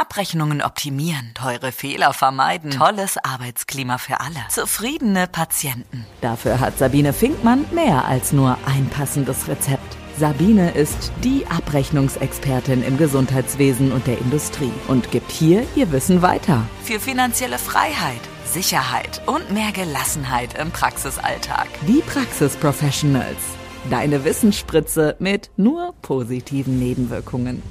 Abrechnungen optimieren, teure Fehler vermeiden, tolles Arbeitsklima für alle, zufriedene Patienten. Dafür hat Sabine Finkmann mehr als nur ein passendes Rezept. Sabine ist die Abrechnungsexpertin im Gesundheitswesen und der Industrie und gibt hier ihr Wissen weiter. Für finanzielle Freiheit, Sicherheit und mehr Gelassenheit im Praxisalltag. Die Praxis-Professionals. Deine Wissensspritze mit nur positiven Nebenwirkungen.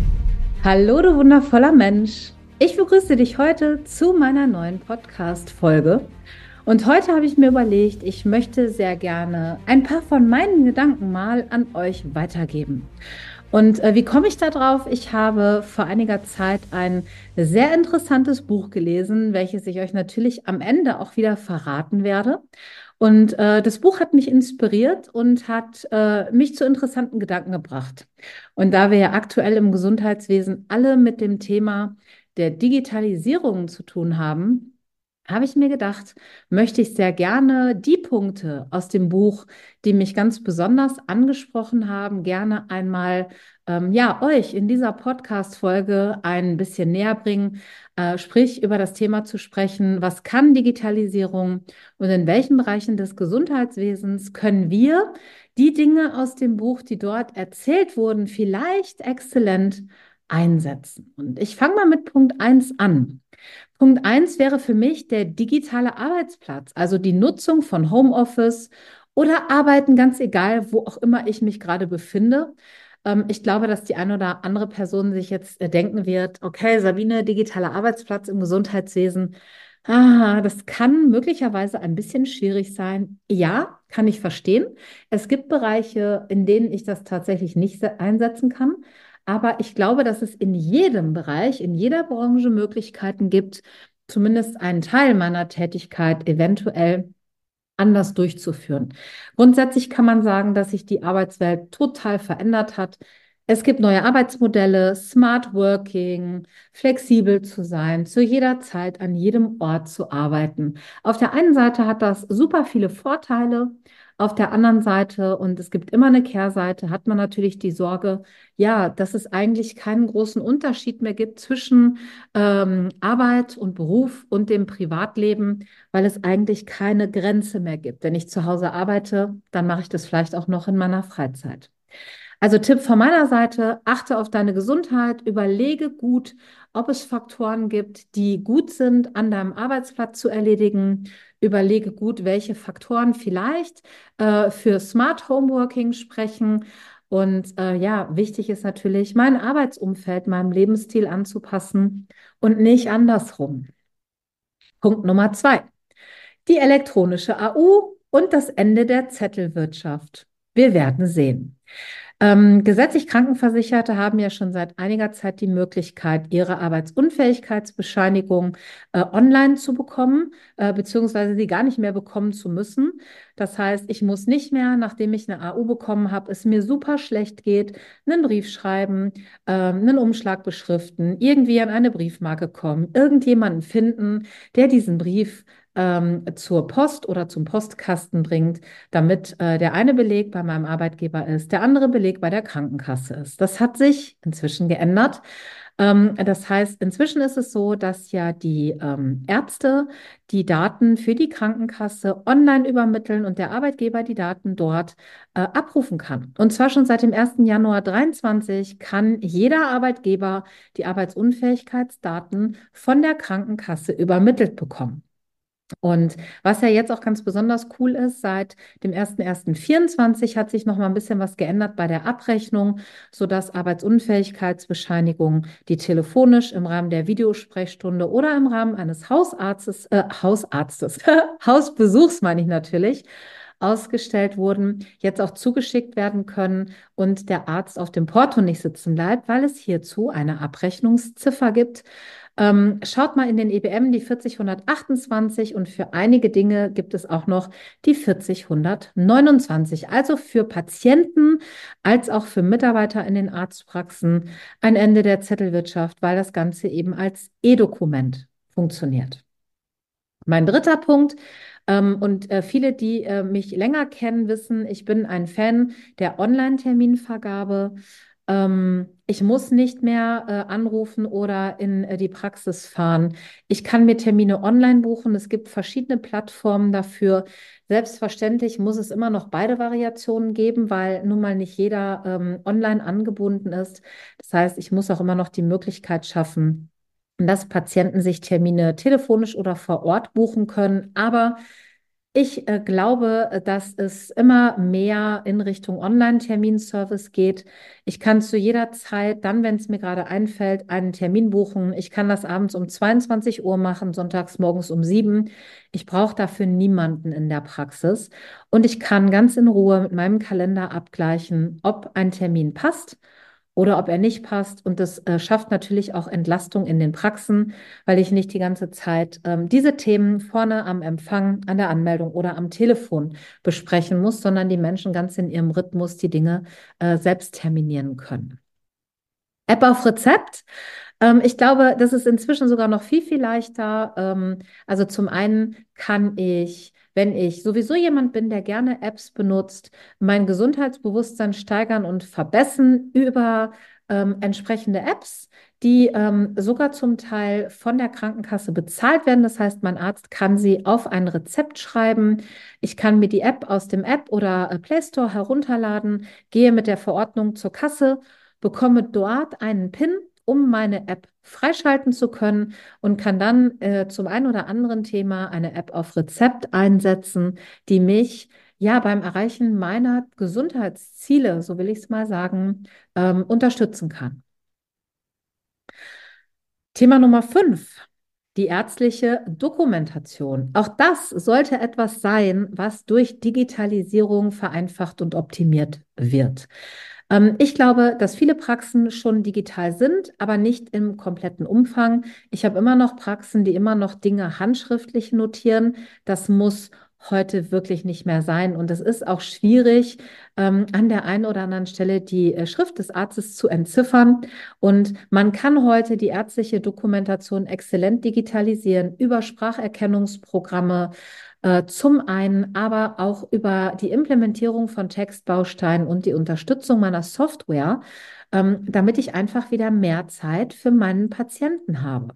Hallo, du wundervoller Mensch. Ich begrüße dich heute zu meiner neuen Podcast-Folge. Und heute habe ich mir überlegt, ich möchte sehr gerne ein paar von meinen Gedanken mal an euch weitergeben. Und wie komme ich da drauf? Ich habe vor einiger Zeit ein sehr interessantes Buch gelesen, welches ich euch natürlich am Ende auch wieder verraten werde. Und das Buch hat mich inspiriert und hat mich zu interessanten Gedanken gebracht. Und da wir ja aktuell im Gesundheitswesen alle mit dem Thema der Digitalisierung zu tun haben, habe ich mir gedacht, möchte ich sehr gerne die Punkte aus dem Buch, die mich ganz besonders angesprochen haben, gerne einmal euch in dieser Podcast-Folge ein bisschen näher bringen, sprich über das Thema zu sprechen, was kann Digitalisierung und in welchen Bereichen des Gesundheitswesens können wir die Dinge aus dem Buch, die dort erzählt wurden, vielleicht exzellent einsetzen. Und ich fange mal mit Punkt 1 an. Punkt 1 wäre für mich der digitale Arbeitsplatz, also die Nutzung von Homeoffice oder Arbeiten, ganz egal, wo auch immer ich mich gerade befinde. Ich glaube, dass die eine oder andere Person sich jetzt denken wird, okay, Sabine, digitaler Arbeitsplatz im Gesundheitswesen, das kann möglicherweise ein bisschen schwierig sein. Ja, kann ich verstehen. Es gibt Bereiche, in denen ich das tatsächlich nicht einsetzen kann. Aber ich glaube, dass es in jedem Bereich, in jeder Branche Möglichkeiten gibt, zumindest einen Teil meiner Tätigkeit eventuell anders durchzuführen. Grundsätzlich kann man sagen, dass sich die Arbeitswelt total verändert hat. Es gibt neue Arbeitsmodelle, Smart Working, flexibel zu sein, zu jeder Zeit an jedem Ort zu arbeiten. Auf der einen Seite hat das super viele Vorteile, auf der anderen Seite, und es gibt immer eine Kehrseite, hat man natürlich die Sorge, ja, dass es eigentlich keinen großen Unterschied mehr gibt zwischen Arbeit und Beruf und dem Privatleben, weil es eigentlich keine Grenze mehr gibt. Wenn ich zu Hause arbeite, dann mache ich das vielleicht auch noch in meiner Freizeit. Also Tipp von meiner Seite, achte auf deine Gesundheit, überlege gut, ob es Faktoren gibt, die gut sind, an deinem Arbeitsplatz zu erledigen. Überlege gut, welche Faktoren vielleicht für Smart Homeworking sprechen. Und wichtig ist natürlich, mein Arbeitsumfeld meinem Lebensstil anzupassen und nicht andersrum. Punkt Nummer 2. Die elektronische AU und das Ende der Zettelwirtschaft. Wir werden sehen. Gesetzlich Krankenversicherte haben ja schon seit einiger Zeit die Möglichkeit, ihre Arbeitsunfähigkeitsbescheinigung online zu bekommen, beziehungsweise sie gar nicht mehr bekommen zu müssen. Das heißt, ich muss nicht mehr, nachdem ich eine AU bekommen habe, es mir super schlecht geht, einen Brief schreiben, einen Umschlag beschriften, irgendwie an eine Briefmarke kommen, irgendjemanden finden, der diesen Brief zur Post oder zum Postkasten bringt, damit der eine Beleg bei meinem Arbeitgeber ist, der andere Beleg bei der Krankenkasse ist. Das hat sich inzwischen geändert. Das heißt, inzwischen ist es so, dass ja die Ärzte die Daten für die Krankenkasse online übermitteln und der Arbeitgeber die Daten dort abrufen kann. Und zwar schon seit dem 1. Januar 2023 kann jeder Arbeitgeber die Arbeitsunfähigkeitsdaten von der Krankenkasse übermittelt bekommen. Und was ja jetzt auch ganz besonders cool ist, seit dem 1.1.24 hat sich noch mal ein bisschen was geändert bei der Abrechnung, sodass Arbeitsunfähigkeitsbescheinigungen, die telefonisch im Rahmen der Videosprechstunde oder im Rahmen eines Hausbesuchs meine ich natürlich, ausgestellt wurden, jetzt auch zugeschickt werden können und der Arzt auf dem Porto nicht sitzen bleibt, weil es hierzu eine Abrechnungsziffer gibt. Schaut mal in den EBM die 40128 und für einige Dinge gibt es auch noch die 40129. Also für Patienten als auch für Mitarbeiter in den Arztpraxen ein Ende der Zettelwirtschaft, weil das Ganze eben als E-Dokument funktioniert. Mein dritter Punkt, viele, die mich länger kennen, wissen, ich bin ein Fan der Online-Terminvergabe. Ich muss nicht mehr anrufen oder in die Praxis fahren. Ich kann mir Termine online buchen. Es gibt verschiedene Plattformen dafür. Selbstverständlich muss es immer noch beide Variationen geben, weil nun mal nicht jeder online angebunden ist. Das heißt, ich muss auch immer noch die Möglichkeit schaffen, dass Patienten sich Termine telefonisch oder vor Ort buchen können. Aber ich glaube, dass es immer mehr in Richtung Online-Terminservice geht. Ich kann zu jeder Zeit, dann, wenn es mir gerade einfällt, einen Termin buchen. Ich kann das abends um 22 Uhr machen, sonntags morgens um 7. Ich brauche dafür niemanden in der Praxis. Und ich kann ganz in Ruhe mit meinem Kalender abgleichen, ob ein Termin passt oder ob er nicht passt. Und das schafft natürlich auch Entlastung in den Praxen, weil ich nicht die ganze Zeit diese Themen vorne am Empfang, an der Anmeldung oder am Telefon besprechen muss, sondern die Menschen ganz in ihrem Rhythmus die Dinge selbst terminieren können. App auf Rezept. Ich glaube, das ist inzwischen sogar noch viel, viel leichter. Also zum einen kann ich, wenn ich sowieso jemand bin, der gerne Apps benutzt, mein Gesundheitsbewusstsein steigern und verbessern über entsprechende Apps, die sogar zum Teil von der Krankenkasse bezahlt werden. Das heißt, mein Arzt kann sie auf ein Rezept schreiben. Ich kann mir die App aus dem App oder Play Store herunterladen, gehe mit der Verordnung zur Kasse, bekomme dort einen PIN, um meine App freischalten zu können und kann dann zum einen oder anderen Thema eine App auf Rezept einsetzen, die mich ja beim Erreichen meiner Gesundheitsziele, so will ich es mal sagen, unterstützen kann. Thema Nummer 5, die ärztliche Dokumentation. Auch das sollte etwas sein, was durch Digitalisierung vereinfacht und optimiert wird. Ich glaube, dass viele Praxen schon digital sind, aber nicht im kompletten Umfang. Ich habe immer noch Praxen, die immer noch Dinge handschriftlich notieren. Das muss heute wirklich nicht mehr sein. Und es ist auch schwierig, an der einen oder anderen Stelle die Schrift des Arztes zu entziffern. Und man kann heute die ärztliche Dokumentation exzellent digitalisieren über Spracherkennungsprogramme, zum einen, aber auch über die Implementierung von Textbausteinen und die Unterstützung meiner Software, damit ich einfach wieder mehr Zeit für meinen Patienten habe.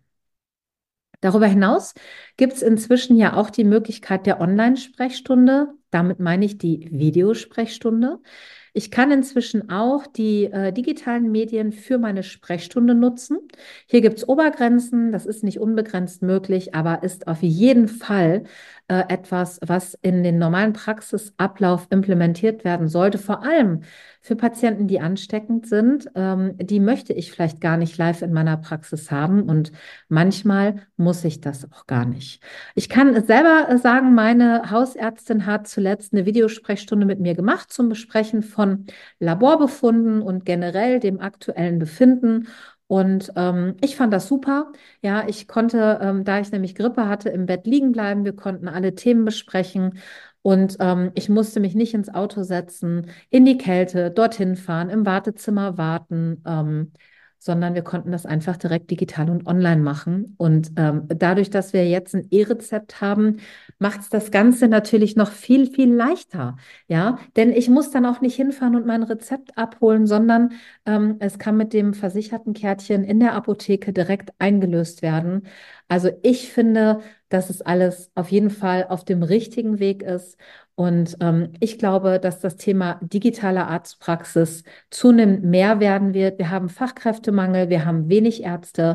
Darüber hinaus gibt es inzwischen ja auch die Möglichkeit der Online-Sprechstunde. Damit meine ich die Videosprechstunde. Ich kann inzwischen auch die digitalen Medien für meine Sprechstunde nutzen. Hier gibt es Obergrenzen, das ist nicht unbegrenzt möglich, aber ist auf jeden Fall etwas, was in den normalen Praxisablauf implementiert werden sollte. Vor allem für Patienten, die ansteckend sind, die möchte ich vielleicht gar nicht live in meiner Praxis haben und manchmal muss ich das auch gar nicht. Ich kann selber sagen, meine Hausärztin hat zuletzt eine Videosprechstunde mit mir gemacht zum Besprechen von Laborbefunden und generell dem aktuellen Befinden. Und ich fand das super. Ja, ich konnte, da ich nämlich Grippe hatte, im Bett liegen bleiben. Wir konnten alle Themen besprechen. Und ich musste mich nicht ins Auto setzen, in die Kälte, dorthin fahren, im Wartezimmer warten, sondern wir konnten das einfach direkt digital und online machen. Und dadurch, dass wir jetzt ein E-Rezept haben, macht es das Ganze natürlich noch viel, viel leichter. Ja, denn ich muss dann auch nicht hinfahren und mein Rezept abholen, sondern es kann mit dem versicherten Kärtchen in der Apotheke direkt eingelöst werden. Also ich finde, dass es alles auf jeden Fall auf dem richtigen Weg ist. Und ich glaube, dass das Thema digitale Arztpraxis zunehmend mehr werden wird. Wir haben Fachkräftemangel, wir haben wenig Ärzte,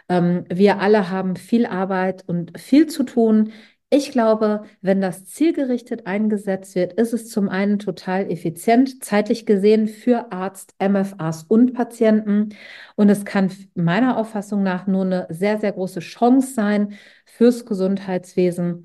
wir alle haben viel Arbeit und viel zu tun. Ich glaube, wenn das zielgerichtet eingesetzt wird, ist es zum einen total effizient, zeitlich gesehen für Arzt, MFAs und Patienten. Und es kann meiner Auffassung nach nur eine sehr, sehr große Chance sein fürs Gesundheitswesen.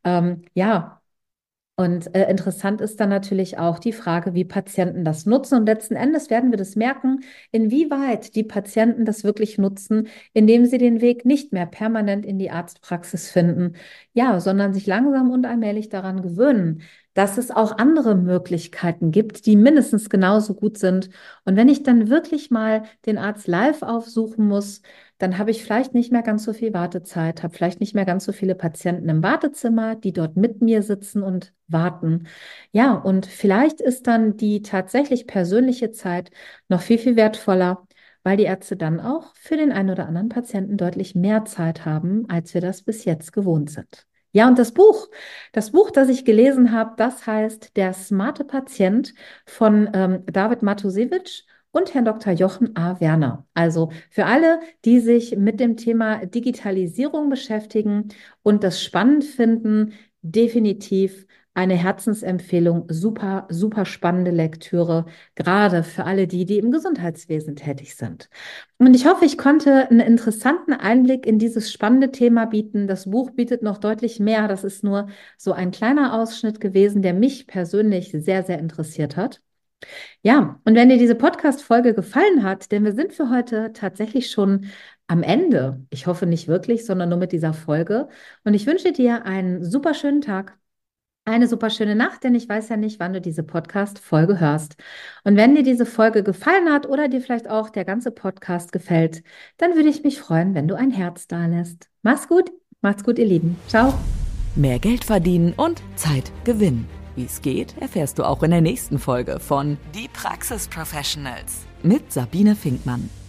Ja, und interessant ist dann natürlich auch die Frage, wie Patienten das nutzen. Und letzten Endes werden wir das merken, inwieweit die Patienten das wirklich nutzen, indem sie den Weg nicht mehr permanent in die Arztpraxis finden, ja, sondern sich langsam und allmählich daran gewöhnen, dass es auch andere Möglichkeiten gibt, die mindestens genauso gut sind. Und wenn ich dann wirklich mal den Arzt live aufsuchen muss, dann habe ich vielleicht nicht mehr ganz so viel Wartezeit, habe vielleicht nicht mehr ganz so viele Patienten im Wartezimmer, die dort mit mir sitzen und warten. Ja, und vielleicht ist dann die tatsächlich persönliche Zeit noch viel, viel wertvoller, weil die Ärzte dann auch für den einen oder anderen Patienten deutlich mehr Zeit haben, als wir das bis jetzt gewohnt sind. Ja, und das Buch, das ich gelesen habe, das heißt Der smarte Patient von David Matuszewicz und Herrn Dr. Jochen A. Werner. Also für alle, die sich mit dem Thema Digitalisierung beschäftigen und das spannend finden, definitiv eine Herzensempfehlung, super, super spannende Lektüre, gerade für alle die, die im Gesundheitswesen tätig sind. Und ich hoffe, ich konnte einen interessanten Einblick in dieses spannende Thema bieten. Das Buch bietet noch deutlich mehr. Das ist nur so ein kleiner Ausschnitt gewesen, der mich persönlich sehr, sehr interessiert hat. Ja, und wenn dir diese Podcast-Folge gefallen hat, denn wir sind für heute tatsächlich schon am Ende. Ich hoffe nicht wirklich, sondern nur mit dieser Folge. Und ich wünsche dir einen super schönen Tag. Eine super schöne Nacht, denn ich weiß ja nicht, wann du diese Podcast-Folge hörst. Und wenn dir diese Folge gefallen hat oder dir vielleicht auch der ganze Podcast gefällt, dann würde ich mich freuen, wenn du ein Herz dalässt. Macht's gut, ihr Lieben. Ciao. Mehr Geld verdienen und Zeit gewinnen. Wie es geht, erfährst du auch in der nächsten Folge von Die Praxis Professionals mit Sabine Finkmann.